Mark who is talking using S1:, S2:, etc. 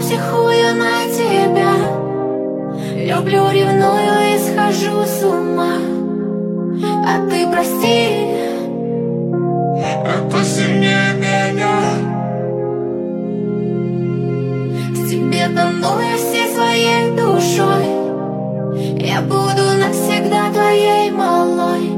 S1: психую на тебя. Люблю, ревную и схожу с ума. А ты прости,
S2: это сильнее меня.
S1: к тебе тоную всей своей душой. Я буду навсегда твоей малой.